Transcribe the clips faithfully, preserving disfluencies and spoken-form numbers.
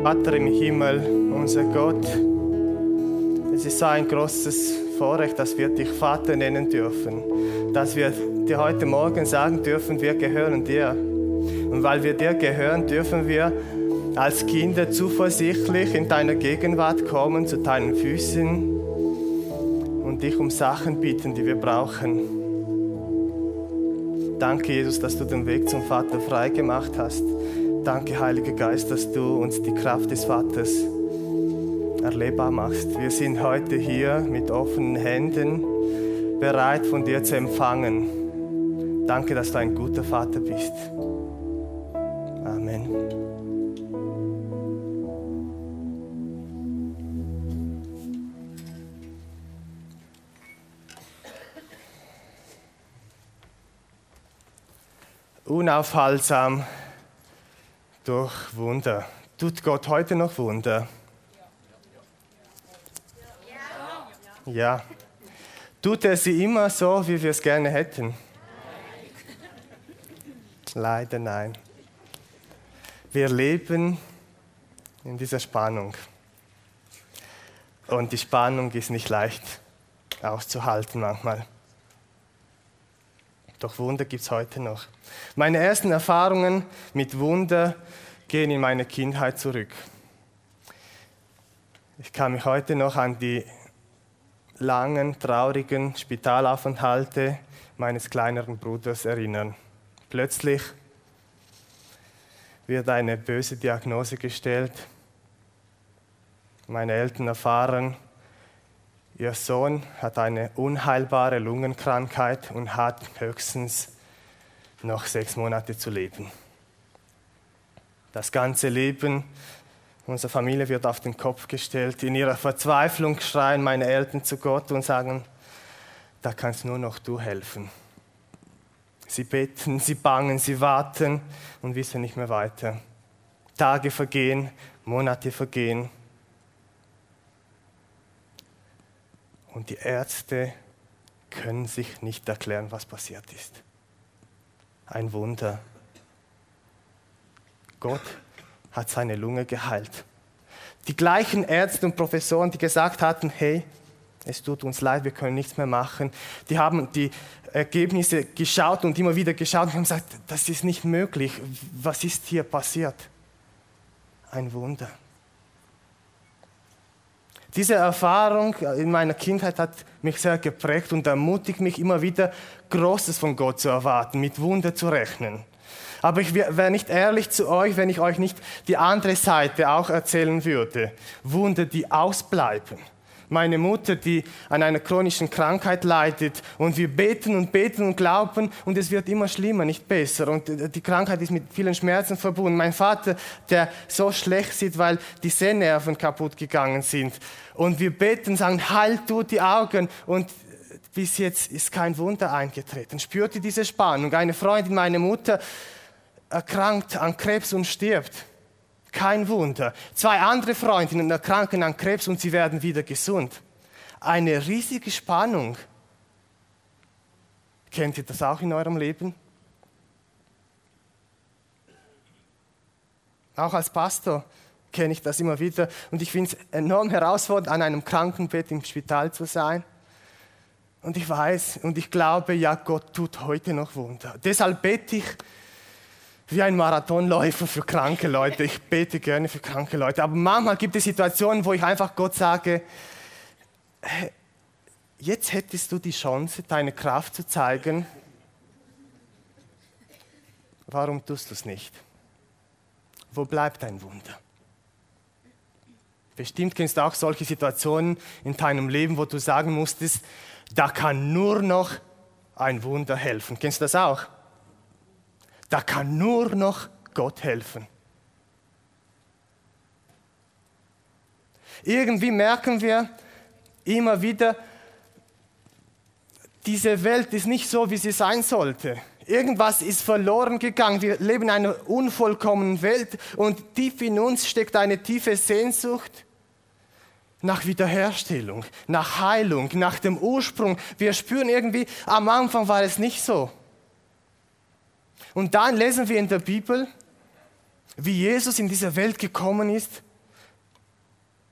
Vater im Himmel, unser Gott, es ist so ein großes Vorrecht, dass wir dich Vater nennen dürfen, dass wir dir heute Morgen sagen dürfen, wir gehören dir. Und weil wir dir gehören, dürfen wir als Kinder zuversichtlich in deiner Gegenwart kommen, zu deinen Füßen und dich um Sachen bitten, die wir brauchen. Danke, Jesus, dass du den Weg zum Vater frei gemacht hast. Danke, Heiliger Geist, dass du uns die Kraft des Vaters erlebbar machst. Wir sind heute hier mit offenen Händen, bereit von dir zu empfangen. Danke, dass du ein guter Vater bist. Amen. Unaufhaltsam durch Wunder. Tut Gott heute noch Wunder? Ja. Ja. Tut er sie immer so, wie wir es gerne hätten? Nein. Leider nein. Wir leben in dieser Spannung. Und die Spannung ist nicht leicht auszuhalten manchmal. Doch Wunder gibt es heute noch. Meine ersten Erfahrungen mit Wunder gehen in meine Kindheit zurück. Ich kann mich heute noch an die langen, traurigen Spitalaufenthalte meines kleineren Bruders erinnern. Plötzlich wird eine böse Diagnose gestellt. Meine Eltern erfahren, ihr Sohn hat eine unheilbare Lungenkrankheit und hat höchstens noch sechs Monate zu leben. Das ganze Leben unserer Familie wird auf den Kopf gestellt. In ihrer Verzweiflung schreien meine Eltern zu Gott und sagen, da kannst nur noch du helfen. Sie beten, sie bangen, sie warten und wissen nicht mehr weiter. Tage vergehen, Monate vergehen. Und die Ärzte können sich nicht erklären, was passiert ist. Ein Wunder. Gott hat seine Lunge geheilt. Die gleichen Ärzte und Professoren, die gesagt hatten, hey, es tut uns leid, wir können nichts mehr machen, die haben die Ergebnisse geschaut und immer wieder geschaut und haben gesagt, das ist nicht möglich. Was ist hier passiert? Ein Wunder. Diese Erfahrung in meiner Kindheit hat mich sehr geprägt und ermutigt mich immer wieder, Großes von Gott zu erwarten, mit Wunder zu rechnen. Aber ich wäre nicht ehrlich zu euch, wenn ich euch nicht die andere Seite auch erzählen würde. Wunder, die ausbleiben. Meine Mutter, die an einer chronischen Krankheit leidet und wir beten und beten und glauben und es wird immer schlimmer, nicht besser. Und die Krankheit ist mit vielen Schmerzen verbunden. Mein Vater, der so schlecht sieht, weil die Sehnerven kaputt gegangen sind. Und wir beten, sagen, halt du die Augen und bis jetzt ist kein Wunder eingetreten. Spürt ihr diese Spannung? Eine Freundin, meine Mutter, erkrankt an Krebs und stirbt. Kein Wunder. Zwei andere Freundinnen erkranken an Krebs und sie werden wieder gesund. Eine riesige Spannung. Kennt ihr das auch in eurem Leben? Auch als Pastor kenne ich das immer wieder. Und ich finde es enorm herausfordernd, an einem Krankenbett im Spital zu sein. Und ich weiß und ich glaube, ja, Gott tut heute noch Wunder. Deshalb bete ich wie ein Marathonläufer für kranke Leute. Ich bete gerne für kranke Leute. Aber manchmal gibt es Situationen, wo ich einfach Gott sage, hey, jetzt hättest du die Chance, deine Kraft zu zeigen. Warum tust du es nicht? Wo bleibt dein Wunder? Bestimmt kennst du auch solche Situationen in deinem Leben, wo du sagen musstest, da kann nur noch ein Wunder helfen. Kennst du das auch? Da kann nur noch Gott helfen. Irgendwie merken wir immer wieder, diese Welt ist nicht so, wie sie sein sollte. Irgendwas ist verloren gegangen. Wir leben in einer unvollkommenen Welt und tief in uns steckt eine tiefe Sehnsucht nach Wiederherstellung, nach Heilung, nach dem Ursprung. Wir spüren irgendwie, am Anfang war es nicht so. Und dann lesen wir in der Bibel, wie Jesus in diese Welt gekommen ist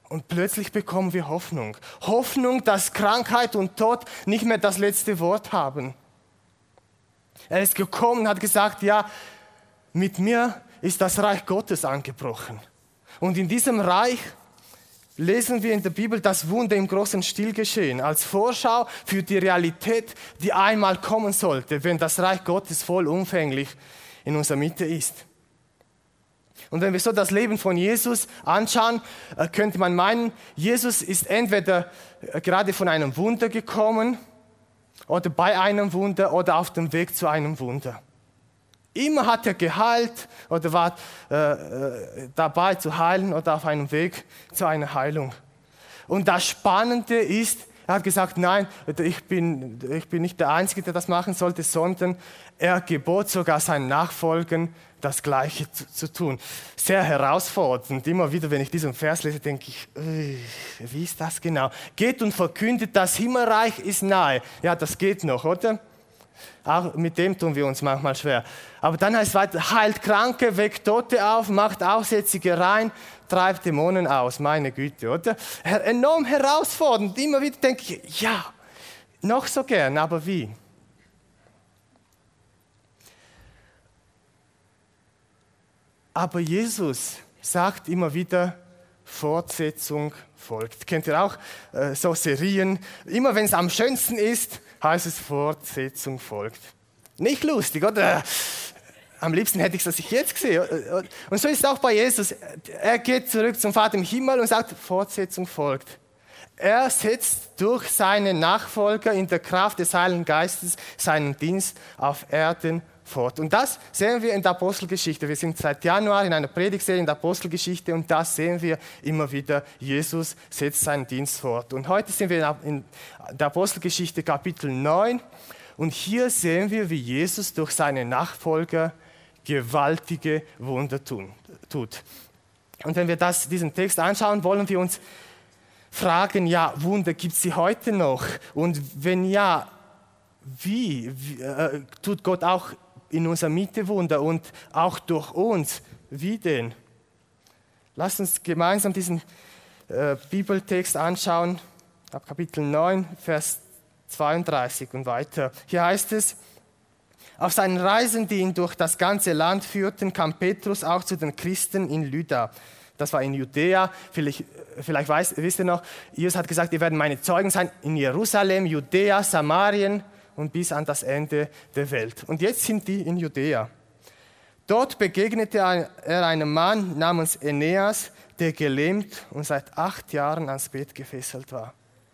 Und plötzlich bekommen wir Hoffnung. Hoffnung, dass Krankheit und Tod nicht mehr das letzte Wort haben. Er ist gekommen und hat gesagt, ja, mit mir ist das Reich Gottes angebrochen. Und in diesem Reich lesen wir in der Bibel das Wunder im großen Stil geschehen, als Vorschau für die Realität, die einmal kommen sollte, wenn das Reich Gottes vollumfänglich in unserer Mitte ist. Und wenn wir so das Leben von Jesus anschauen, könnte man meinen, Jesus ist entweder gerade von einem Wunder gekommen oder bei einem Wunder oder auf dem Weg zu einem Wunder. Immer hat er geheilt oder war äh, dabei zu heilen oder auf einem Weg zu einer Heilung. Und das Spannende ist, er hat gesagt, nein, ich bin, ich bin nicht der Einzige, der das machen sollte, sondern er gebot sogar seinen Nachfolgern, das Gleiche zu, zu tun. Sehr herausfordernd. Immer wieder, wenn ich diesen Vers lese, denke ich, wie ist das genau? Geht und verkündet, das Himmelreich ist nahe. Ja, das geht noch, oder? Auch mit dem tun wir uns manchmal schwer. Aber dann heißt es weiter, heilt Kranke, weckt Tote auf, macht Aussätzige rein, treibt Dämonen aus. Meine Güte, oder? Enorm herausfordernd. Immer wieder denke ich, ja, noch so gern, aber wie? Aber Jesus sagt immer wieder, Fortsetzung folgt. Kennt ihr auch äh, so Serien? Immer wenn es am schönsten ist, heißt es, Fortsetzung folgt. Nicht lustig, oder? Am liebsten hätte ich es, dass ich jetzt sehe. Und so ist es auch bei Jesus. Er geht zurück zum Vater im Himmel und sagt, Fortsetzung folgt. Er setzt durch seine Nachfolger in der Kraft des Heiligen Geistes seinen Dienst auf Erden fort. Und das sehen wir in der Apostelgeschichte. Wir sind seit Januar in einer Predigtserie in der Apostelgeschichte und das sehen wir immer wieder. Jesus setzt seinen Dienst fort. Und heute sind wir in der Apostelgeschichte Kapitel neun und hier sehen wir, wie Jesus durch seine Nachfolger gewaltige Wunder tun, tut. Und wenn wir das, diesen Text anschauen, wollen wir uns fragen, ja, Wunder gibt es sie heute noch? Und wenn ja, wie, wie äh, tut Gott auch in unserer Mitte Wunder und auch durch uns? Wie denn? Lasst uns gemeinsam diesen äh, Bibeltext anschauen, ab Kapitel neun, Vers zweiunddreißig und weiter. Hier heißt es, auf seinen Reisen, die ihn durch das ganze Land führten, kam Petrus auch zu den Christen in Lydda. Das war in Judäa, vielleicht, vielleicht weiß, wisst ihr noch, Jesus hat gesagt, ihr werdet meine Zeugen sein in Jerusalem, Judäa, Samarien und bis an das Ende der Welt. Und jetzt sind die in Judäa. Dort begegnete er einem Mann namens Aeneas, der gelähmt und seit acht Jahren ans Bett gefesselt war.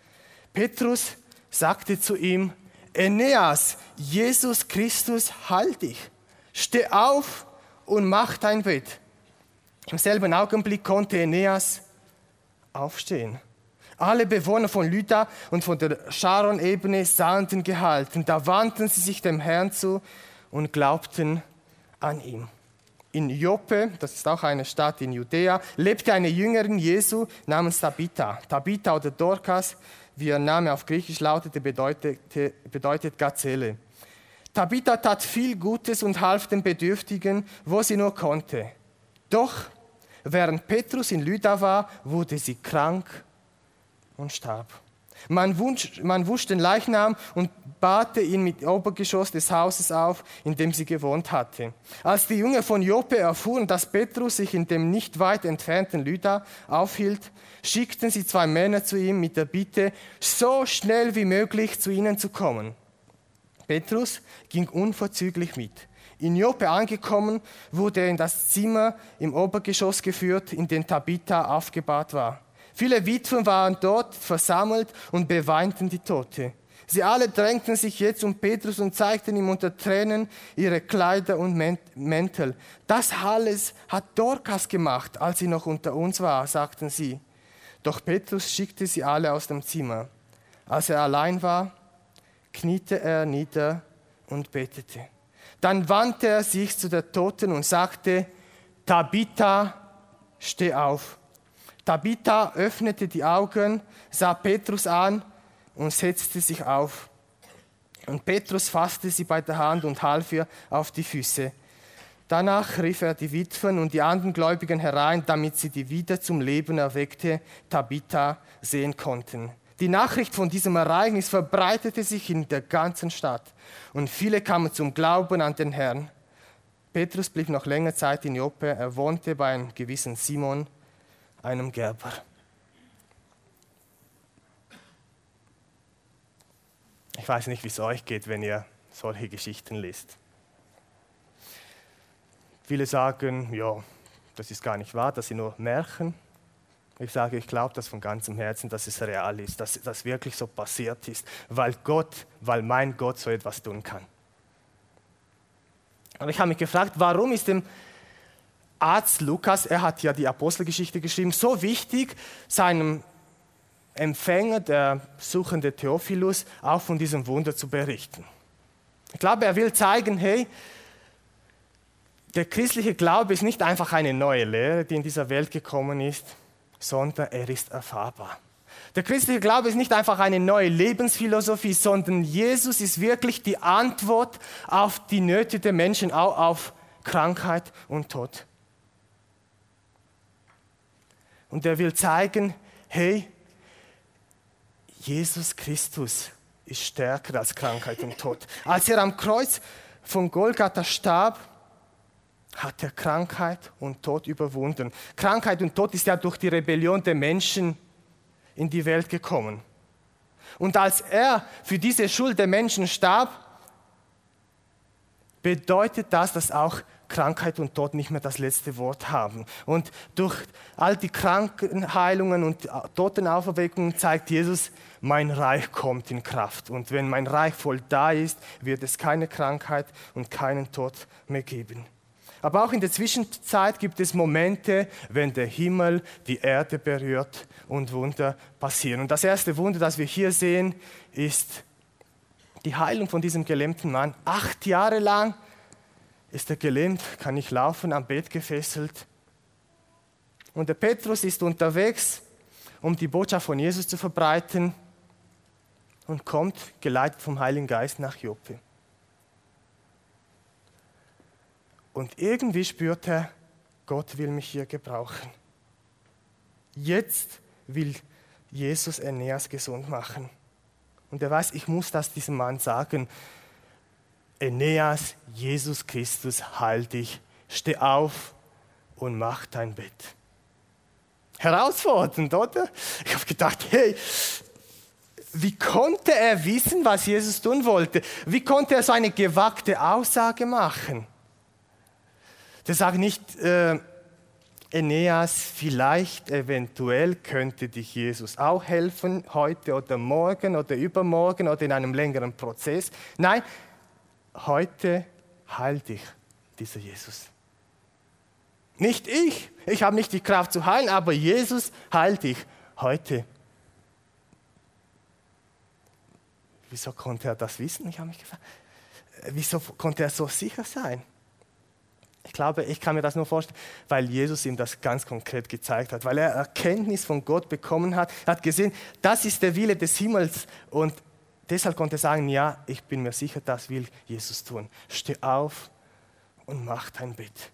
Petrus sagte zu ihm, Aeneas, Jesus Christus heilt dich. Steh auf und mach dein Bett. Im selben Augenblick konnte Aeneas aufstehen. Alle Bewohner von Lydda und von der Sharon-Ebene sahen den Geheilten. Da wandten sie sich dem Herrn zu und glaubten an ihn. In Joppe, das ist auch eine Stadt in Judäa, lebte eine Jüngerin Jesu namens Tabitha. Tabitha oder Dorcas, wie ihr Name auf Griechisch lautete, bedeutet, bedeutet Gazelle. Tabitha tat viel Gutes und half den Bedürftigen, wo sie nur konnte. Doch während Petrus in Lydda war, wurde sie krank und starb. Man, wunsch, man wusch den Leichnam und bahrte ihn mit dem Obergeschoss des Hauses auf, in dem sie gewohnt hatte. Als die Jünger von Joppe erfuhren, dass Petrus sich in dem nicht weit entfernten Lydda aufhielt, schickten sie zwei Männer zu ihm mit der Bitte, so schnell wie möglich zu ihnen zu kommen. Petrus ging unverzüglich mit. In Joppe angekommen, wurde er in das Zimmer im Obergeschoss geführt, in dem Tabitha aufgebahrt war. Viele Witwen waren dort versammelt und beweinten die Tote. Sie alle drängten sich jetzt um Petrus und zeigten ihm unter Tränen ihre Kleider und Mäntel. Das alles hat Dorcas gemacht, als sie noch unter uns war, sagten sie. Doch Petrus schickte sie alle aus dem Zimmer. Als er allein war, kniete er nieder und betete. Dann wandte er sich zu der Toten und sagte, Tabitha, steh auf. Tabitha öffnete die Augen, sah Petrus an und setzte sich auf. Und Petrus fasste sie bei der Hand und half ihr auf die Füße. Danach rief er die Witwen und die anderen Gläubigen herein, damit sie die wieder zum Leben erweckte Tabitha sehen konnten. Die Nachricht von diesem Ereignis verbreitete sich in der ganzen Stadt und viele kamen zum Glauben an den Herrn. Petrus blieb noch längere Zeit in Joppe. Er wohnte bei einem gewissen Simon, einem Gerber. Ich weiß nicht, wie es euch geht, wenn ihr solche Geschichten liest. Viele sagen, ja, das ist gar nicht wahr, das sind nur Märchen. Ich sage, ich glaube das von ganzem Herzen, dass es real ist, dass das wirklich so passiert ist, weil Gott, weil mein Gott so etwas tun kann. Und ich habe mich gefragt, warum ist dem Arzt Lukas, er hat ja die Apostelgeschichte geschrieben, so wichtig, seinem Empfänger, der suchende Theophilus, auch von diesem Wunder zu berichten. Ich glaube, er will zeigen, hey, der christliche Glaube ist nicht einfach eine neue Lehre, die in dieser Welt gekommen ist, sondern er ist erfahrbar. Der christliche Glaube ist nicht einfach eine neue Lebensphilosophie, sondern Jesus ist wirklich die Antwort auf die Nöte der Menschen, auch auf Krankheit und Tod. Und er will zeigen, hey, Jesus Christus ist stärker als Krankheit und Tod. Als er am Kreuz von Golgatha starb, hat er Krankheit und Tod überwunden. Krankheit und Tod ist ja durch die Rebellion der Menschen in die Welt gekommen. Und als er für diese Schuld der Menschen starb, bedeutet das, dass auch Krankheit und Tod nicht mehr das letzte Wort haben. Und durch all die Krankenheilungen und Totenauferweckungen zeigt Jesus, mein Reich kommt in Kraft. Und wenn mein Reich voll da ist, wird es keine Krankheit und keinen Tod mehr geben. Aber auch in der Zwischenzeit gibt es Momente, wenn der Himmel die Erde berührt und Wunder passieren. Und das erste Wunder, das wir hier sehen, ist die Heilung von diesem gelähmten Mann. Acht Jahre lang ist er gelähmt, kann nicht laufen, am Bett gefesselt. Und der Petrus ist unterwegs, um die Botschaft von Jesus zu verbreiten und kommt, geleitet vom Heiligen Geist, nach Joppe. Und irgendwie spürt er, Gott will mich hier gebrauchen. Jetzt will Jesus Aeneas gesund machen. Und er weiß, ich muss das diesem Mann sagen. Aeneas, Jesus Christus, heil dich, steh auf und mach dein Bett. Herausfordernd, oder? Ich habe gedacht, hey, wie konnte er wissen, was Jesus tun wollte? Wie konnte er so eine gewagte Aussage machen? Der sagt nicht, äh, Aeneas, vielleicht, eventuell könnte dich Jesus auch helfen, heute oder morgen oder übermorgen oder in einem längeren Prozess. Nein, heute heilt dich dieser Jesus. Nicht ich, ich habe nicht die Kraft zu heilen, aber Jesus heilt dich heute. Wieso konnte er das wissen? Ich habe mich gefragt, wieso konnte er so sicher sein? Ich glaube, ich kann mir das nur vorstellen, weil Jesus ihm das ganz konkret gezeigt hat, weil er Erkenntnis von Gott bekommen hat. Er hat gesehen, das ist der Wille des Himmels und deshalb konnte er sagen, ja, ich bin mir sicher, das will Jesus tun. Steh auf und mach dein Bett.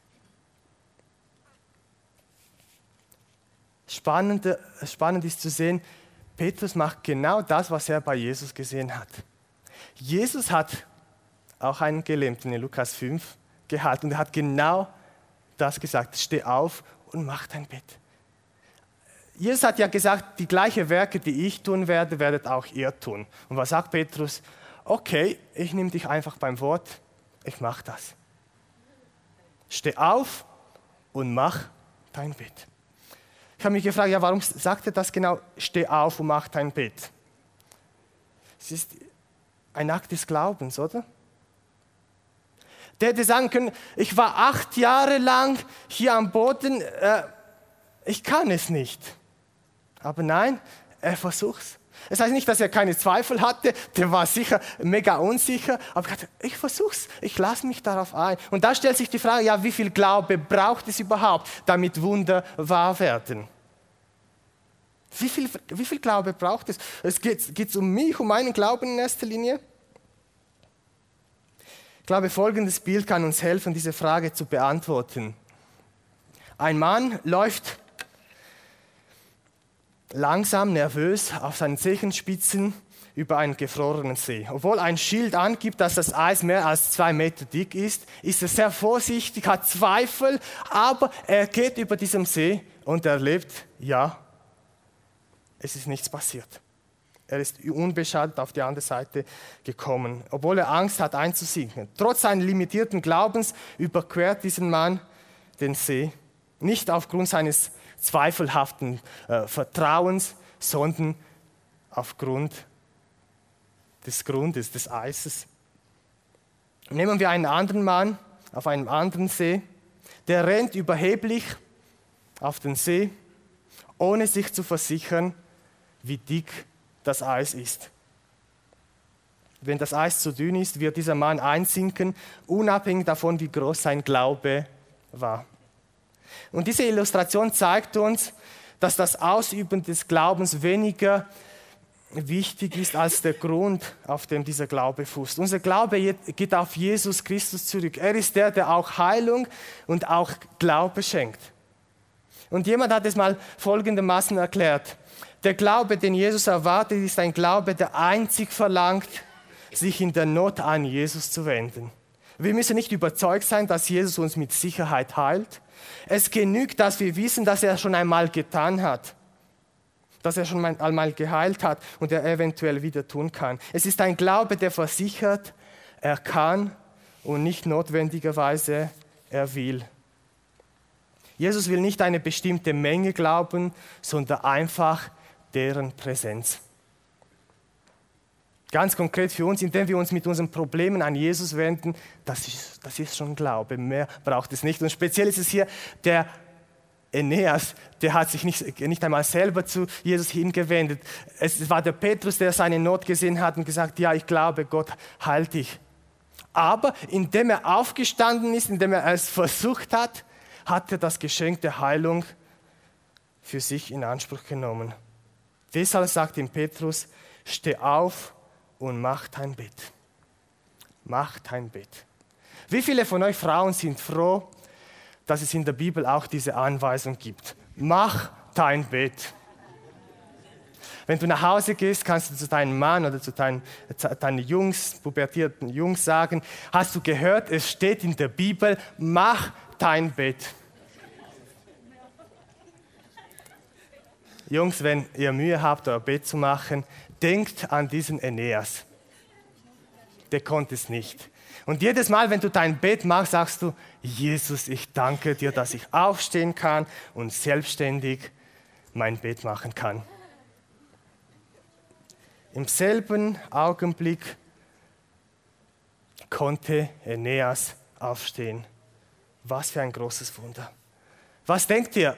Spannend, spannend ist zu sehen, Petrus macht genau das, was er bei Jesus gesehen hat. Jesus hat auch einen Gelähmten in Lukas fünf gehalten und er hat genau das gesagt, steh auf und mach dein Bett. Jesus hat ja gesagt, die gleichen Werke, die ich tun werde, werdet auch ihr tun. Und was sagt Petrus? Okay, ich nehme dich einfach beim Wort, ich mache das. Steh auf und mach dein Bett. Ich habe mich gefragt, ja, warum sagt er das genau? Steh auf und mach dein Bett. Es ist ein Akt des Glaubens, oder? Der hätte sagen können, ich war acht Jahre lang hier am Boden, äh, ich kann es nicht. Aber nein, er versucht's. Es heißt nicht, dass er keine Zweifel hatte, der war sicher mega unsicher, aber er hat gesagt, ich versuch's, ich lasse mich darauf ein. Und da stellt sich die Frage, ja, wie viel Glaube braucht es überhaupt, damit Wunder wahr werden? Wie viel, wie viel Glaube braucht es? Es geht, geht um mich, um meinen Glauben in erster Linie. Ich glaube, folgendes Bild kann uns helfen, diese Frage zu beantworten. Ein Mann läuft langsam, nervös auf seinen Zehenspitzen über einen gefrorenen See. Obwohl ein Schild angibt, dass das Eis mehr als zwei Meter dick ist, ist er sehr vorsichtig, hat Zweifel, aber er geht über diesem See und erlebt, ja, es ist nichts passiert. Er ist unbeschadet auf die andere Seite gekommen, obwohl er Angst hat einzusinken. Trotz seines limitierten Glaubens überquert dieser Mann den See, nicht aufgrund seines zweifelhaften äh, Vertrauens, sondern aufgrund des Grundes, des Eises. Nehmen wir einen anderen Mann auf einem anderen See, der rennt überheblich auf den See, ohne sich zu versichern, wie dick das Eis ist. Wenn das Eis zu dünn ist, wird dieser Mann einsinken, unabhängig davon, wie groß sein Glaube war. Und diese Illustration zeigt uns, dass das Ausüben des Glaubens weniger wichtig ist als der Grund, auf dem dieser Glaube fußt. Unser Glaube geht auf Jesus Christus zurück. Er ist der, der auch Heilung und auch Glaube schenkt. Und jemand hat es mal folgendermaßen erklärt: Der Glaube, den Jesus erwartet, ist ein Glaube, der einzig verlangt, sich in der Not an Jesus zu wenden. Wir müssen nicht überzeugt sein, dass Jesus uns mit Sicherheit heilt. Es genügt, dass wir wissen, dass er schon einmal getan hat, dass er schon einmal geheilt hat und er eventuell wieder tun kann. Es ist ein Glaube, der versichert, er kann und nicht notwendigerweise er will. Jesus will nicht eine bestimmte Menge glauben, sondern einfach deren Präsenz. Ganz konkret für uns, indem wir uns mit unseren Problemen an Jesus wenden, das ist, das ist schon Glaube, mehr braucht es nicht. Und speziell ist es hier der Aeneas, der hat sich nicht, nicht einmal selber zu Jesus hingewendet. Es war der Petrus, der seine Not gesehen hat und gesagt, ja, ich glaube, Gott heilt dich. Aber indem er aufgestanden ist, indem er es versucht hat, hat er das Geschenk der Heilung für sich in Anspruch genommen. Deshalb sagt ihm Petrus, steh auf und mach dein Bett. Mach dein Bett. Wie viele von euch Frauen sind froh, dass es in der Bibel auch diese Anweisung gibt? Mach dein Bett. Wenn du nach Hause gehst, kannst du zu deinem Mann oder zu deinen, zu deinen Jungs, pubertierten Jungs sagen, hast du gehört, es steht in der Bibel, mach dein Bett. Jungs, wenn ihr Mühe habt, euer Bett zu machen, denkt an diesen Aeneas. Der konnte es nicht. Und jedes Mal, wenn du dein Bett machst, sagst du, Jesus, ich danke dir, dass ich aufstehen kann und selbstständig mein Bett machen kann. Im selben Augenblick konnte Aeneas aufstehen. Was für ein großes Wunder. Was denkt ihr?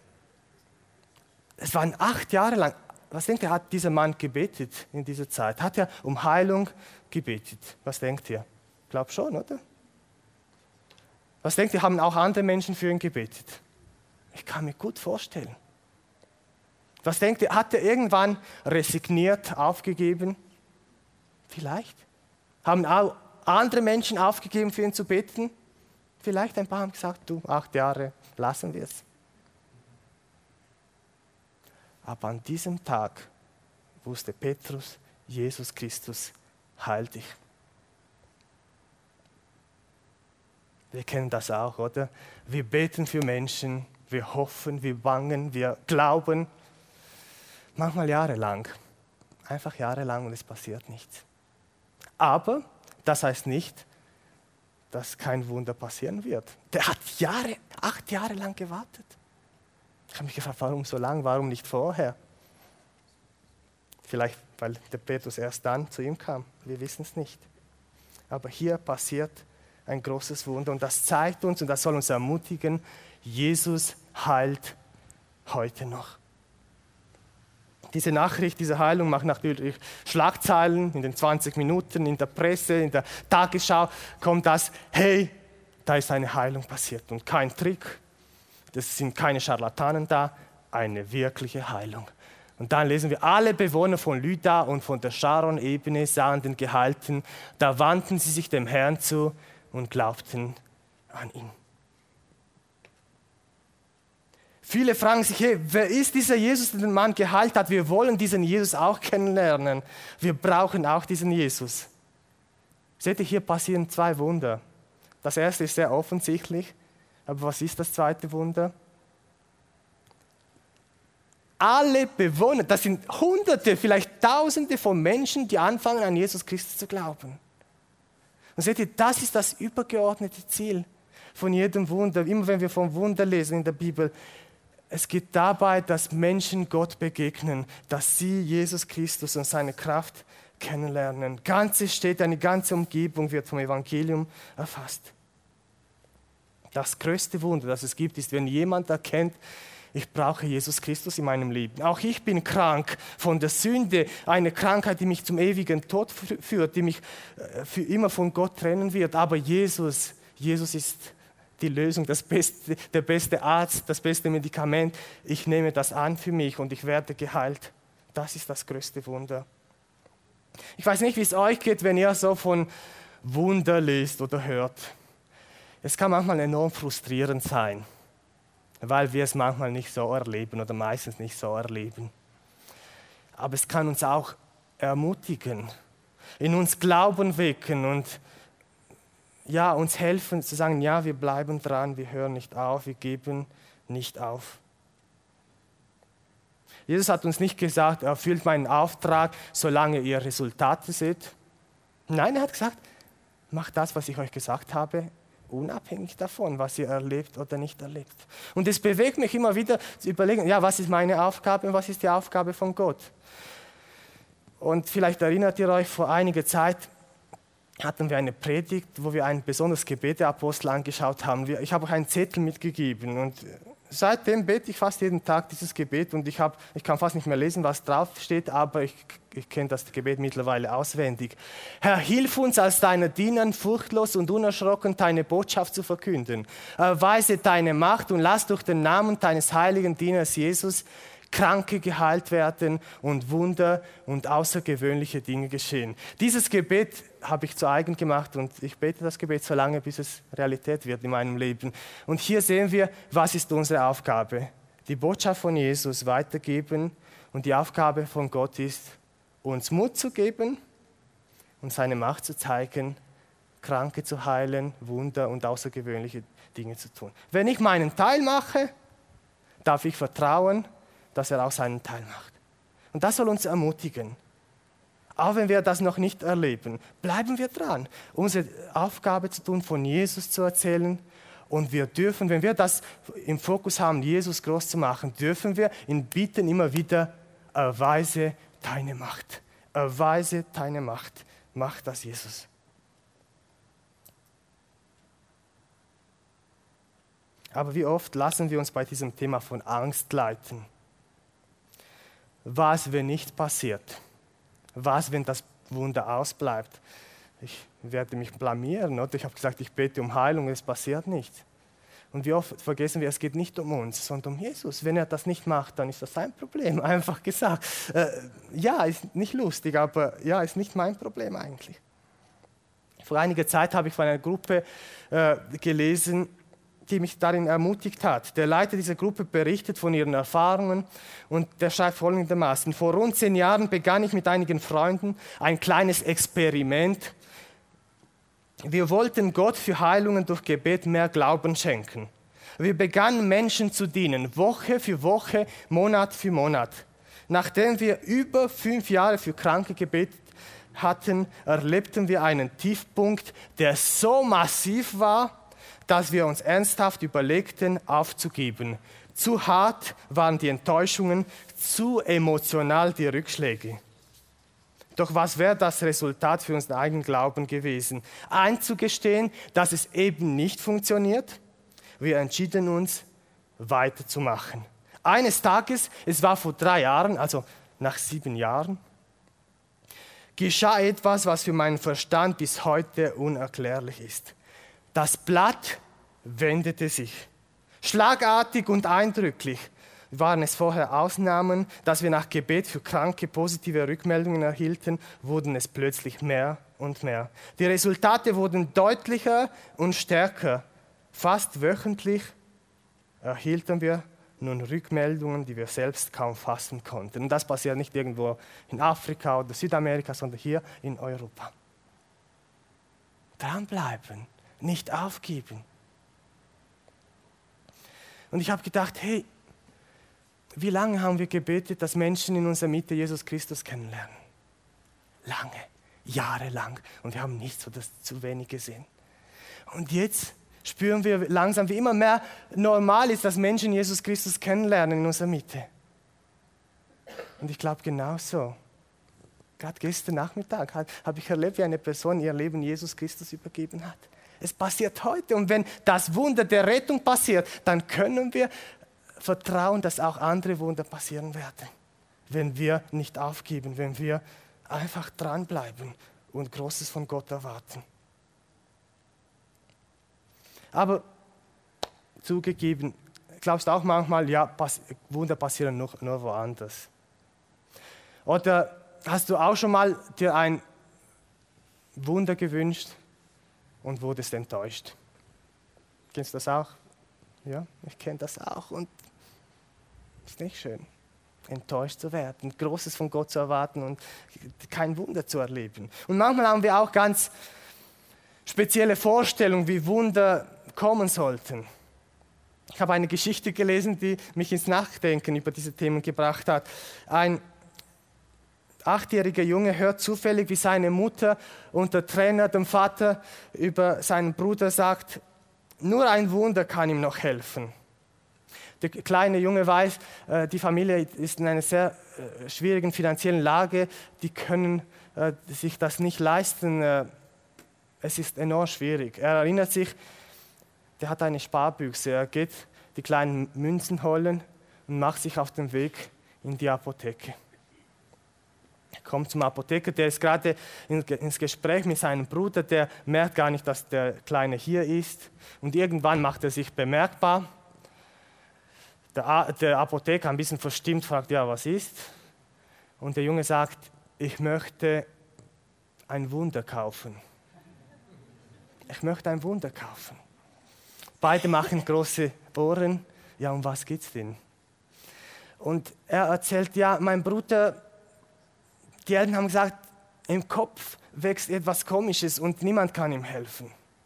Es waren acht Jahre lang. Was denkt ihr, hat dieser Mann gebetet in dieser Zeit? Hat er um Heilung gebetet? Was denkt ihr? Ich glaube schon, oder? Was denkt ihr, haben auch andere Menschen für ihn gebetet? Ich kann mir gut vorstellen. Was denkt ihr, hat er irgendwann resigniert, aufgegeben? Vielleicht. Haben auch andere Menschen aufgegeben, für ihn zu beten? Vielleicht ein paar haben gesagt, du, acht Jahre, lassen wir es. Aber an diesem Tag wusste Petrus, Jesus Christus heilt dich. Wir kennen das auch, oder? Wir beten für Menschen, wir hoffen, wir bangen, wir glauben. Manchmal jahrelang. Einfach jahrelang und es passiert nichts. Aber das heißt nicht, dass kein Wunder passieren wird. Der hat Jahre, acht Jahre lang gewartet. Ich habe mich gefragt, warum so lang, warum nicht vorher? Vielleicht, weil der Petrus erst dann zu ihm kam. Wir wissen es nicht. Aber hier passiert ein großes Wunder und das zeigt uns und das soll uns ermutigen, Jesus heilt heute noch. Diese Nachricht, diese Heilung macht natürlich Schlagzeilen in den zwanzig Minuten, in der Presse, in der Tagesschau kommt das, hey, da ist eine Heilung passiert und kein Trick. Das sind keine Scharlatanen da, eine wirkliche Heilung. Und dann lesen wir, alle Bewohner von Lydda und von der Sharon-Ebene sahen den Gehalten, da wandten sie sich dem Herrn zu und glaubten an ihn. Viele fragen sich, hey, wer ist dieser Jesus, der den Mann geheilt hat? Wir wollen diesen Jesus auch kennenlernen. Wir brauchen auch diesen Jesus. Seht ihr, hier passieren zwei Wunder. Das erste ist sehr offensichtlich, aber was ist das zweite Wunder? Alle Bewohner, das sind Hunderte, vielleicht Tausende von Menschen, die anfangen, an Jesus Christus zu glauben. Und seht ihr, das ist das übergeordnete Ziel von jedem Wunder. Immer wenn wir vom Wunder lesen in der Bibel, es geht dabei, dass Menschen Gott begegnen, dass sie Jesus Christus und seine Kraft kennenlernen. Ganze Städte, eine ganze Umgebung wird vom Evangelium erfasst. Das größte Wunder, das es gibt, ist, wenn jemand erkennt, ich brauche Jesus Christus in meinem Leben. Auch ich bin krank von der Sünde, eine Krankheit, die mich zum ewigen Tod führt, die mich für immer von Gott trennen wird. Aber Jesus, Jesus ist die Lösung, das beste, der beste Arzt, das beste Medikament. Ich nehme das an für mich und ich werde geheilt. Das ist das größte Wunder. Ich weiß nicht, wie es euch geht, wenn ihr so von Wunder lest oder hört. Es kann manchmal enorm frustrierend sein, weil wir es manchmal nicht so erleben oder meistens nicht so erleben. Aber es kann uns auch ermutigen, in uns Glauben wecken und ja, uns helfen zu sagen, ja, wir bleiben dran, wir hören nicht auf, wir geben nicht auf. Jesus hat uns nicht gesagt, erfüllt meinen Auftrag, solange ihr Resultate seht. Nein, er hat gesagt, macht das, was ich euch gesagt habe, unabhängig davon, was ihr erlebt oder nicht erlebt. Und es bewegt mich immer wieder zu überlegen, ja, was ist meine Aufgabe und was ist die Aufgabe von Gott? Und vielleicht erinnert ihr euch, vor einiger Zeit hatten wir eine Predigt, wo wir ein besonderes Gebet der Apostel angeschaut haben. Ich habe euch einen Zettel mitgegeben und seitdem bete ich fast jeden Tag dieses Gebet und ich, hab, ich kann fast nicht mehr lesen, was drauf steht, aber ich, ich kenne das Gebet mittlerweile auswendig. Herr, hilf uns als deine Diener, furchtlos und unerschrocken deine Botschaft zu verkünden. Erweise deine Macht und lass durch den Namen deines heiligen Dieners Jesus Kranke geheilt werden und Wunder und außergewöhnliche Dinge geschehen. Dieses Gebet habe ich zu eigen gemacht und ich bete das Gebet so lange, bis es Realität wird in meinem Leben. Und hier sehen wir, was ist unsere Aufgabe? Die Botschaft von Jesus weitergeben und die Aufgabe von Gott ist, uns Mut zu geben und seine Macht zu zeigen, Kranke zu heilen, Wunder und außergewöhnliche Dinge zu tun. Wenn ich meinen Teil mache, darf ich vertrauen, dass er auch seinen Teil macht. Und das soll uns ermutigen. Auch wenn wir das noch nicht erleben, bleiben wir dran, unsere Aufgabe zu tun, von Jesus zu erzählen. Und wir dürfen, wenn wir das im Fokus haben, Jesus groß zu machen, dürfen wir ihn bitten immer wieder, erweise deine Macht. Erweise deine Macht. Mach das, Jesus. Aber wie oft lassen wir uns bei diesem Thema von Angst leiten? Was, wenn nicht passiert? Was, wenn das Wunder ausbleibt? Ich werde mich blamieren, oder? Ich habe gesagt, ich bete um Heilung, es passiert nicht. Und wie oft vergessen wir, es geht nicht um uns, sondern um Jesus. Wenn er das nicht macht, dann ist das sein Problem, einfach gesagt. Äh, ja, ist nicht lustig, aber ja, ist nicht mein Problem eigentlich. Vor einiger Zeit habe ich von einer Gruppe äh, gelesen, die mich darin ermutigt hat. Der Leiter dieser Gruppe berichtet von ihren Erfahrungen und der schreibt folgendermaßen: Vor rund zehn Jahren begann ich mit einigen Freunden ein kleines Experiment. Wir wollten Gott für Heilungen durch Gebet mehr Glauben schenken. Wir begannen Menschen zu dienen, Woche für Woche, Monat für Monat. Nachdem wir über fünf Jahre für Kranke gebetet hatten, erlebten wir einen Tiefpunkt, der so massiv war, dass wir uns ernsthaft überlegten, aufzugeben. Zu hart waren die Enttäuschungen, zu emotional die Rückschläge. Doch was wäre das Resultat für unseren eigenen Glauben gewesen? Einzugestehen, dass es eben nicht funktioniert? Wir entschieden uns, weiterzumachen. Eines Tages, es war vor drei Jahren, also nach sieben Jahren, geschah etwas, was für meinen Verstand bis heute unerklärlich ist. Das Blatt wendete sich, schlagartig und eindrücklich. waren es vorher Ausnahmen, dass wir nach Gebet für Kranke positive Rückmeldungen erhielten, wurden es plötzlich mehr und mehr. Die Resultate wurden deutlicher und stärker. Fast wöchentlich erhielten wir nun Rückmeldungen, die wir selbst kaum fassen konnten. Und das passiert nicht irgendwo in Afrika oder Südamerika, sondern hier in Europa. Dranbleiben, nicht aufgeben. Und ich habe gedacht, hey, wie lange haben wir gebetet, dass Menschen in unserer Mitte Jesus Christus kennenlernen? Lange, jahrelang. Und wir haben nichts oder zu wenig gesehen. Und jetzt spüren wir langsam, wie immer mehr normal ist, dass Menschen Jesus Christus kennenlernen in unserer Mitte. Und ich glaube genauso. Gerade gestern Nachmittag habe ich erlebt, wie eine Person ihr Leben Jesus Christus übergeben hat. Es passiert heute. Und wenn das Wunder der Rettung passiert, dann können wir vertrauen, dass auch andere Wunder passieren werden. Wenn wir nicht aufgeben, wenn wir einfach dranbleiben und Großes von Gott erwarten. Aber zugegeben, glaubst du auch manchmal, ja, pass- Wunder passieren nur, nur woanders. Oder hast du auch schon mal dir ein Wunder gewünscht und wurdest enttäuscht? Kennst du das auch? Ja, ich kenne das auch und ist nicht schön, enttäuscht zu werden, Großes von Gott zu erwarten und kein Wunder zu erleben. Und manchmal haben wir auch ganz spezielle Vorstellungen, wie Wunder kommen sollten. Ich habe eine Geschichte gelesen, die mich ins Nachdenken über diese Themen gebracht hat. Ein achtjähriger Junge hört zufällig, wie seine Mutter und der Trainer dem Vater über seinen Bruder sagt, nur ein Wunder kann ihm noch helfen. Der kleine Junge weiß, die Familie ist in einer sehr schwierigen finanziellen Lage, die können sich das nicht leisten. Es ist enorm schwierig. Er erinnert sich, der hat eine Sparbüchse, er geht die kleinen Münzen holen und macht sich auf den Weg in die Apotheke. Er kommt zum Apotheker, der ist gerade ins Gespräch mit seinem Bruder, der merkt gar nicht, dass der Kleine hier ist. Und irgendwann macht er sich bemerkbar. Der, der Apotheker, ein bisschen verstimmt, fragt, ja, was ist? Und der Junge sagt, ich möchte ein Wunder kaufen. Ich möchte ein Wunder kaufen. Beide machen große Ohren. Ja, um was geht's denn? Und er erzählt, ja, mein Bruder, die Eltern haben gesagt, im Kopf wächst etwas Komisches und niemand kann ihm helfen.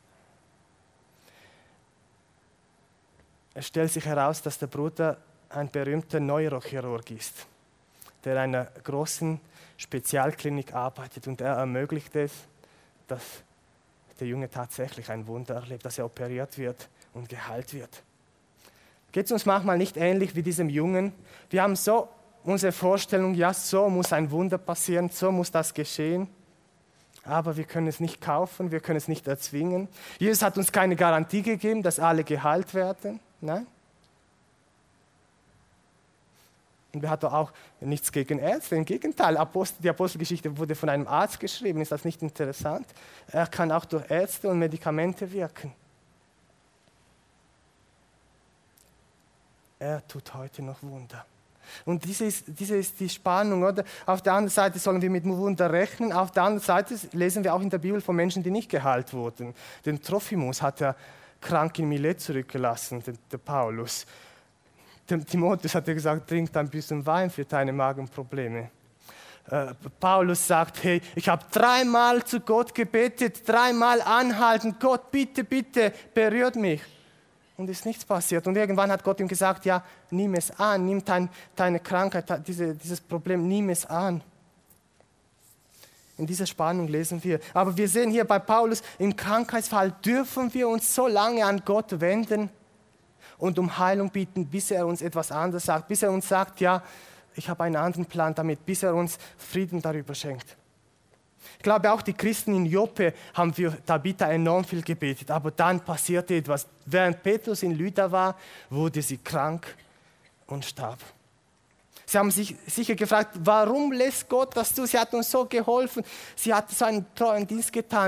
Es stellt sich heraus, dass der Bruder ein berühmter Neurochirurg ist, der in einer großen Spezialklinik arbeitet und er ermöglicht es, dass der Junge tatsächlich ein Wunder erlebt, dass er operiert wird und geheilt wird. Geht es uns manchmal nicht ähnlich wie diesem Jungen? Wir haben so unsere Vorstellung, ja, so muss ein Wunder passieren, so muss das geschehen. Aber wir können es nicht kaufen, wir können es nicht erzwingen. Jesus hat uns keine Garantie gegeben, dass alle geheilt werden. Nein. Und wir hatten auch nichts gegen Ärzte. Im Gegenteil, Apostel, die Apostelgeschichte wurde von einem Arzt geschrieben. Ist das nicht interessant? Er kann auch durch Ärzte und Medikamente wirken. Er tut heute noch Wunder. Und diese ist, diese ist die Spannung, oder? Auf der anderen Seite sollen wir mit Wunder rechnen, auf der anderen Seite lesen wir auch in der Bibel von Menschen, die nicht geheilt wurden. Den Trophimus hat er krank in Milet zurückgelassen, der, der Paulus. Dem Timotheus hat er gesagt, trink ein bisschen Wein für deine Magenprobleme. Äh, Paulus sagt, hey, ich habe dreimal zu Gott gebetet, dreimal anhalten, Gott, bitte, bitte, berührt mich. Und ist nichts passiert. Und irgendwann hat Gott ihm gesagt, ja, nimm es an, nimm dein, deine Krankheit, diese, dieses Problem, nimm es an. In dieser Spannung lesen wir. Aber wir sehen hier bei Paulus, im Krankheitsfall dürfen wir uns so lange an Gott wenden und um Heilung bitten, bis er uns etwas anderes sagt, bis er uns sagt, ja, ich habe einen anderen Plan damit, bis er uns Frieden darüber schenkt. Ich glaube, auch die Christen in Joppe haben für Tabitha enorm viel gebetet, aber dann passierte etwas. Während Petrus in Lydda war, wurde sie krank und starb. Sie haben sich sicher gefragt, warum lässt Gott das zu? Sie hat uns so geholfen, sie hat so einen treuen Dienst getan.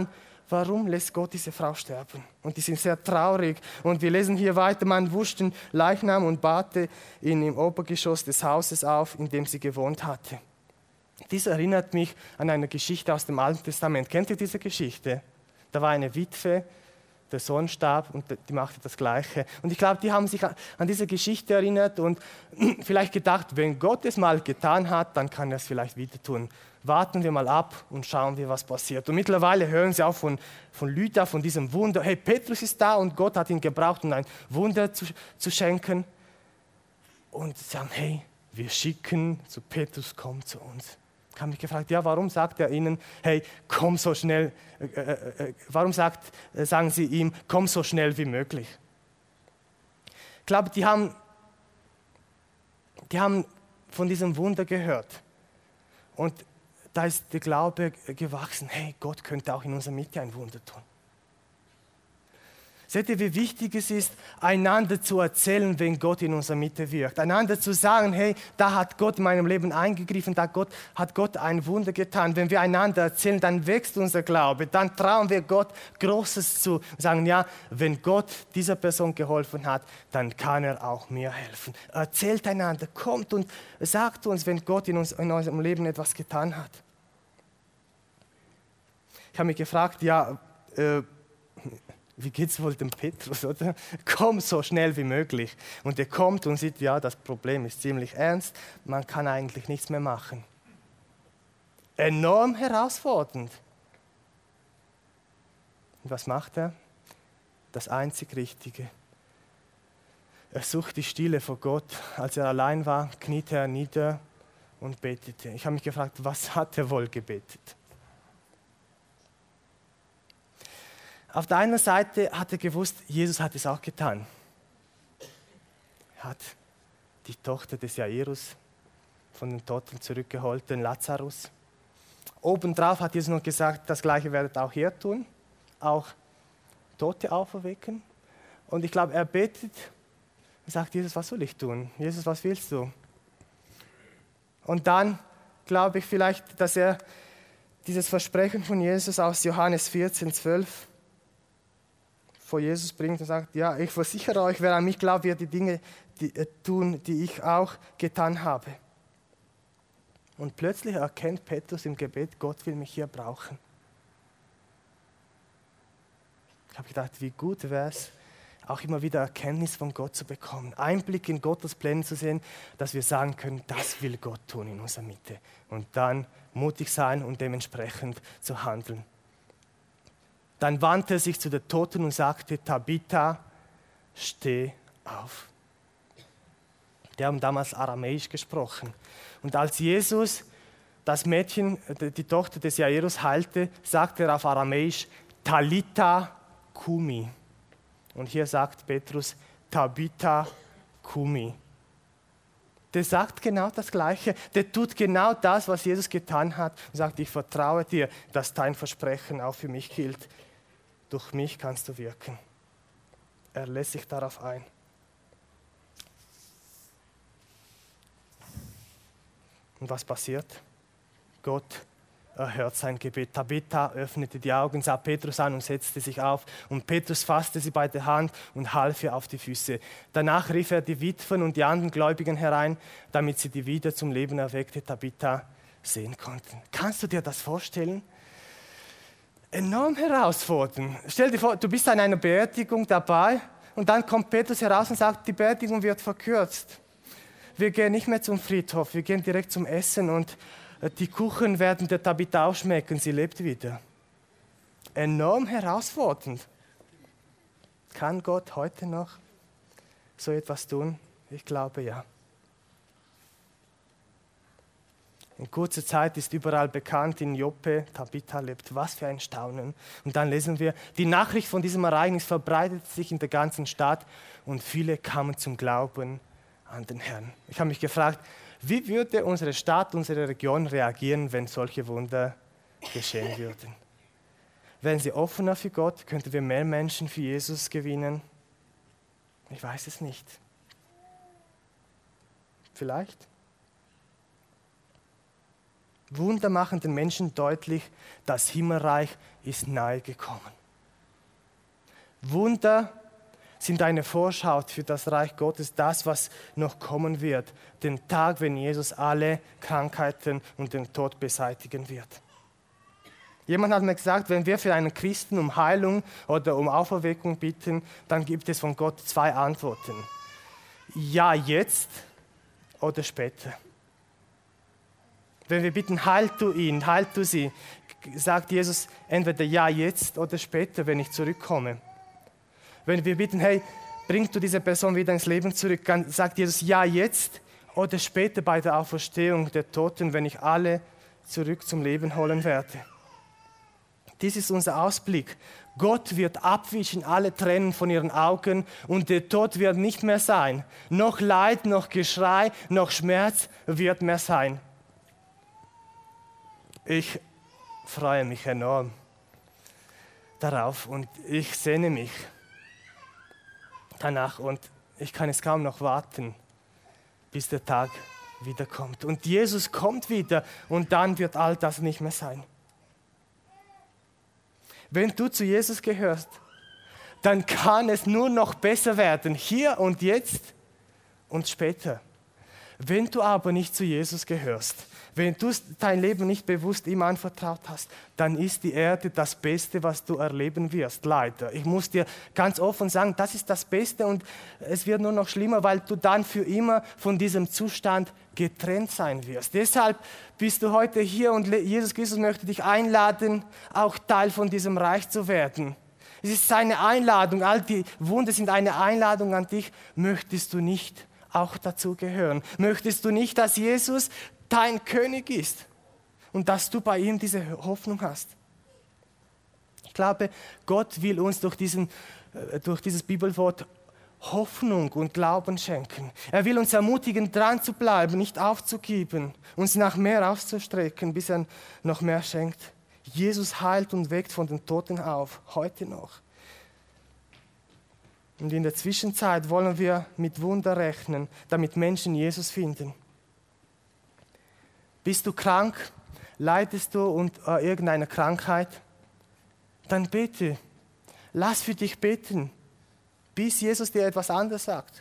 warum lässt Gott diese Frau sterben? Und die sind sehr traurig. Und wir lesen hier weiter, man wusch den Leichnam und bahrte ihn im Obergeschoss des Hauses auf, in dem sie gewohnt hatte. Dies erinnert mich an eine Geschichte aus dem Alten Testament. Kennt ihr diese Geschichte? Da war eine Witwe, der Sohn starb und die machte das Gleiche. Und ich glaube, die haben sich an diese Geschichte erinnert und vielleicht gedacht, wenn Gott es mal getan hat, dann kann er es vielleicht wieder tun. Warten wir mal ab und schauen wir, was passiert. Und mittlerweile hören sie auch von, von Lydda, von diesem Wunder. Hey, Petrus ist da und Gott hat ihn gebraucht, um ein Wunder zu, zu schenken. Und sie sagen, hey, wir schicken zu Petrus, komm zu uns. Ich habe mich gefragt, ja, warum sagt er ihnen, hey, komm so schnell, äh, äh, äh, warum sagt, äh, sagen sie ihm, komm so schnell wie möglich? Ich glaube, die haben, die haben von diesem Wunder gehört. Und da ist der Glaube gewachsen, hey, Gott könnte auch in unserer Mitte ein Wunder tun. Seht ihr, wie wichtig es ist, einander zu erzählen, wenn Gott in unserer Mitte wirkt. Einander zu sagen, hey, da hat Gott in meinem Leben eingegriffen, da Gott, hat Gott ein Wunder getan. Wenn wir einander erzählen, dann wächst unser Glaube. Dann trauen wir Gott Großes zu. Sagen, ja, wenn Gott dieser Person geholfen hat, dann kann er auch mir helfen. Erzählt einander, kommt und sagt uns, wenn Gott in, uns, in unserem Leben etwas getan hat. Ich habe mich gefragt, ja, äh, wie geht es wohl dem Petrus, oder? Komm so schnell wie möglich. Und er kommt und sieht, ja, das Problem ist ziemlich ernst, man kann eigentlich nichts mehr machen. Enorm herausfordernd. Und was macht er? Das einzig Richtige. Er sucht die Stille vor Gott. Als er allein war, kniete er nieder und betete. Ich habe mich gefragt, was hat er wohl gebetet? Auf der einen Seite hat er gewusst, Jesus hat es auch getan. Er hat die Tochter des Jairus von den Toten zurückgeholt, den Lazarus. Obendrauf hat Jesus noch gesagt, das Gleiche werdet auch ihr tun, auch Tote auferwecken. Und ich glaube, er betet und sagt, Jesus, was soll ich tun? Jesus, was willst du? Und dann glaube ich vielleicht, dass er dieses Versprechen von Jesus aus Johannes vierzehn, zwölf vor Jesus bringt und sagt, ja, ich versichere euch, wer an mich glaubt, wird die Dinge die, äh, tun, die ich auch getan habe. Und plötzlich erkennt Petrus im Gebet, Gott will mich hier brauchen. Ich habe gedacht, wie gut wäre es, auch immer wieder Erkenntnis von Gott zu bekommen, Einblick in Gottes Pläne zu sehen, dass wir sagen können, das will Gott tun in unserer Mitte. Und dann mutig sein und dementsprechend zu handeln. Dann wandte er sich zu den Toten und sagte, Tabitha, steh auf. Die haben damals Aramäisch gesprochen. Und als Jesus das Mädchen, die Tochter des Jairus, heilte, sagte er auf Aramäisch, Talitha kumi. Und hier sagt Petrus, Tabitha kumi. Der sagt genau das Gleiche. Der tut genau das, was Jesus getan hat. Und sagt, ich vertraue dir, dass dein Versprechen auch für mich gilt. Durch mich kannst du wirken. Er lässt sich darauf ein. Und was passiert? Gott erhört sein Gebet. Tabitha öffnete die Augen, sah Petrus an und setzte sich auf. Und Petrus fasste sie bei der Hand und half ihr auf die Füße. Danach rief er die Witwen und die anderen Gläubigen herein, damit sie die wieder zum Leben erweckte Tabitha sehen konnten. Kannst du dir das vorstellen? Enorm herausfordernd. Stell dir vor, du bist an einer Beerdigung dabei und dann kommt Petrus heraus und sagt, die Beerdigung wird verkürzt. Wir gehen nicht mehr zum Friedhof, wir gehen direkt zum Essen und die Kuchen werden der Tabitha auch schmecken, sie lebt wieder. Enorm herausfordernd. Kann Gott heute noch so etwas tun? Ich glaube ja. In kurzer Zeit ist überall bekannt, in Joppe, Tabitha lebt. Was für ein Staunen. Und dann lesen wir, die Nachricht von diesem Ereignis verbreitete sich in der ganzen Stadt und viele kamen zum Glauben an den Herrn. Ich habe mich gefragt, wie würde unsere Stadt, unsere Region reagieren, wenn solche Wunder geschehen würden? Wären sie offener für Gott? Könnten wir mehr Menschen für Jesus gewinnen? Ich weiß es nicht. Vielleicht? Wunder machen den Menschen deutlich, das Himmelreich ist nahe gekommen. Wunder sind eine Vorschau für das Reich Gottes, das, was noch kommen wird, den Tag, wenn Jesus alle Krankheiten und den Tod beseitigen wird. Jemand hat mir gesagt, wenn wir für einen Christen um Heilung oder um Auferweckung bitten, dann gibt es von Gott zwei Antworten. Ja, jetzt oder später. Wenn wir bitten, heil du ihn, heil du sie, sagt Jesus entweder ja, jetzt oder später, wenn ich zurückkomme. Wenn wir bitten, hey, bringst du diese Person wieder ins Leben zurück, dann sagt Jesus ja, jetzt oder später bei der Auferstehung der Toten, wenn ich alle zurück zum Leben holen werde. Dies ist unser Ausblick. Gott wird abwischen alle Tränen von ihren Augen und der Tod wird nicht mehr sein. Noch Leid, noch Geschrei, noch Schmerz wird mehr sein. Ich freue mich enorm darauf und ich sehne mich danach und ich kann es kaum noch warten, bis der Tag wiederkommt. Und Jesus kommt wieder und dann wird all das nicht mehr sein. Wenn du zu Jesus gehörst, dann kann es nur noch besser werden, hier und jetzt und später. Wenn du aber nicht zu Jesus gehörst, wenn du dein Leben nicht bewusst ihm anvertraut hast, dann ist die Erde das Beste, was du erleben wirst, leider. Ich muss dir ganz offen sagen, das ist das Beste und es wird nur noch schlimmer, weil du dann für immer von diesem Zustand getrennt sein wirst. Deshalb bist du heute hier und Jesus Christus möchte dich einladen, auch Teil von diesem Reich zu werden. Es ist seine Einladung, all die Wunder sind eine Einladung an dich. Möchtest du nicht auch dazu gehören? Möchtest du nicht, dass Jesus dein König ist und dass du bei ihm diese Hoffnung hast? Ich glaube, Gott will uns durch, diesen, durch dieses Bibelwort Hoffnung und Glauben schenken. Er will uns ermutigen, dran zu bleiben, nicht aufzugeben, uns nach mehr auszustrecken, bis er noch mehr schenkt. Jesus heilt und weckt von den Toten auf, heute noch. Und in der Zwischenzeit wollen wir mit Wunder rechnen, damit Menschen Jesus finden. Bist du krank? Leidest du unter irgendeiner Krankheit? Dann bete. Lass für dich beten, bis Jesus dir etwas anderes sagt.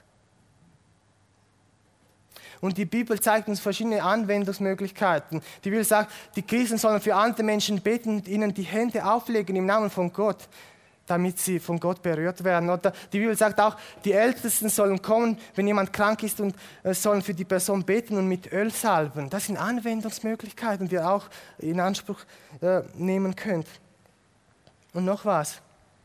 Und die Bibel zeigt uns verschiedene Anwendungsmöglichkeiten. Die Bibel sagt, die Christen sollen für andere Menschen beten und ihnen die Hände auflegen im Namen von Gott, damit sie von Gott berührt werden. Oder die Bibel sagt auch, die Ältesten sollen kommen, wenn jemand krank ist und äh, sollen für die Person beten und mit Öl salben. Das sind Anwendungsmöglichkeiten, die ihr auch in Anspruch äh, nehmen könnt. Und noch was.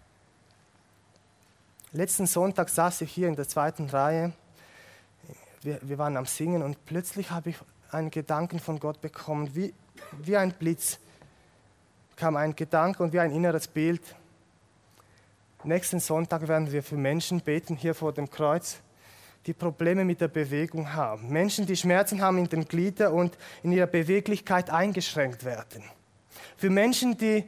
Letzten Sonntag saß ich hier in der zweiten Reihe. Wir, wir waren am Singen und plötzlich habe ich einen Gedanken von Gott bekommen. Wie, wie ein Blitz kam ein Gedanke und wie ein inneres Bild. Nächsten Sonntag werden wir für Menschen beten, hier vor dem Kreuz, die Probleme mit der Bewegung haben. Menschen, die Schmerzen haben in den Gliedern und in ihrer Beweglichkeit eingeschränkt werden. Für Menschen, die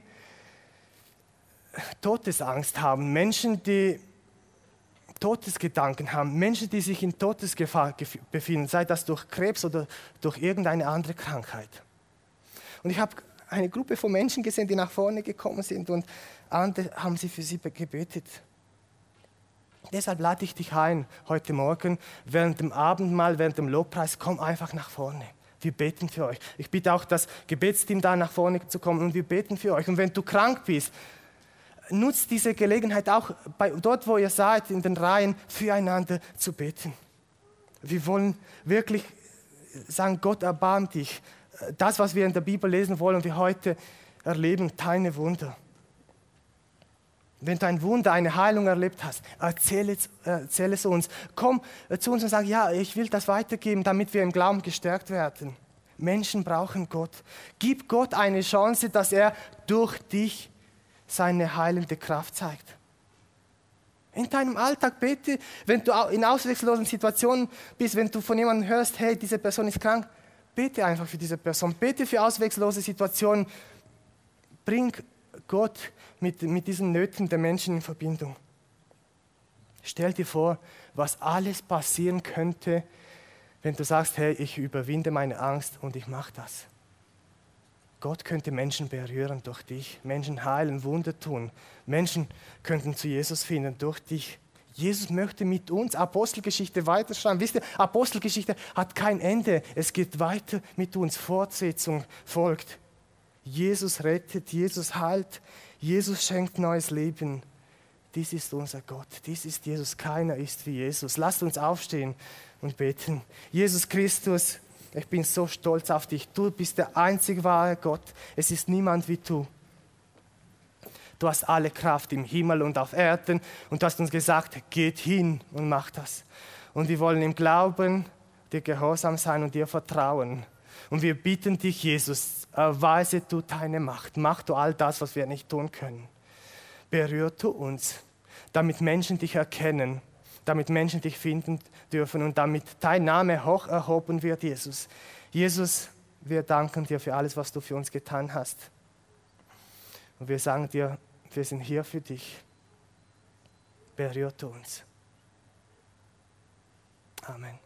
Todesangst haben, Menschen, die Todesgedanken haben, Menschen, die sich in Todesgefahr befinden, sei das durch Krebs oder durch irgendeine andere Krankheit. Und ich habe eine Gruppe von Menschen gesehen, die nach vorne gekommen sind und andere haben sie für sie gebetet. Deshalb lade ich dich ein, heute Morgen, während dem Abendmahl, während dem Lobpreis, komm einfach nach vorne. Wir beten für euch. Ich bitte auch das Gebetsteam da nach vorne zu kommen und wir beten für euch. Und wenn du krank bist, nutzt diese Gelegenheit auch bei, dort, wo ihr seid, in den Reihen, füreinander zu beten. Wir wollen wirklich sagen, Gott erbarm dich. Das, was wir in der Bibel lesen, wollen wir heute erleben, deine Wunder. Wenn du ein Wunder, eine Heilung erlebt hast, erzähl es, erzähl es uns. Komm zu uns und sag, ja, ich will das weitergeben, damit wir im Glauben gestärkt werden. Menschen brauchen Gott. Gib Gott eine Chance, dass er durch dich seine heilende Kraft zeigt. In deinem Alltag bete, wenn du in ausweglosen Situationen bist, wenn du von jemandem hörst, hey, diese Person ist krank, bete einfach für diese Person. Bete für auswegslose Situationen. Bring Gott mit, mit diesen Nöten der Menschen in Verbindung. Stell dir vor, was alles passieren könnte, wenn du sagst, hey, ich überwinde meine Angst und ich mache das. Gott könnte Menschen berühren durch dich, Menschen heilen, Wunder tun. Menschen könnten zu Jesus finden durch dich. Jesus möchte mit uns Apostelgeschichte weiterschreiben. Wisst ihr, Apostelgeschichte hat kein Ende. Es geht weiter mit uns. Fortsetzung folgt. Jesus rettet, Jesus heilt, Jesus schenkt neues Leben. Dies ist unser Gott, dies ist Jesus. Keiner ist wie Jesus. Lasst uns aufstehen und beten. Jesus Christus, ich bin so stolz auf dich. Du bist der einzig wahre Gott. Es ist niemand wie du. Du hast alle Kraft im Himmel und auf Erden und du hast uns gesagt, geht hin und macht das. Und wir wollen im Glauben dir gehorsam sein und dir vertrauen. Und wir bitten dich, Jesus, erweise du deine Macht. Mach du all das, was wir nicht tun können. Berühr du uns, damit Menschen dich erkennen, damit Menschen dich finden dürfen und damit dein Name hoch erhoben wird, Jesus. Jesus, wir danken dir für alles, was du für uns getan hast. Und wir sagen dir, wir sind hier für dich. Berühr du uns. Amen.